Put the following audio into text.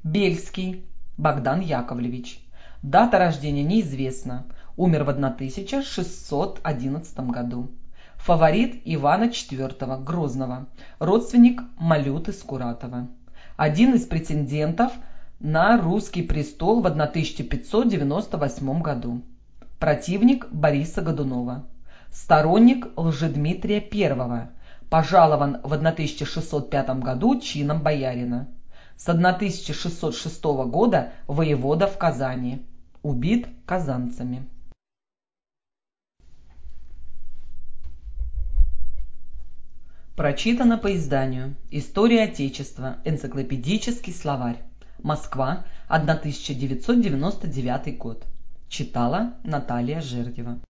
Бельский Богдан Яковлевич. Дата рождения неизвестна. Умер в 1611 году. Фаворит Ивана IV Грозного. Родственник Малюты Скуратова. Один из претендентов на русский престол в 1598 году. Противник Бориса Годунова. Сторонник Лжедмитрия I. Пожалован в 1605 году чином боярина. С 1606 года воевода в Казани. Убит казанцами. Прочитано по изданию «История Отечества. Энциклопедический словарь». Москва, 1999 год. Читала Наталья Жердева.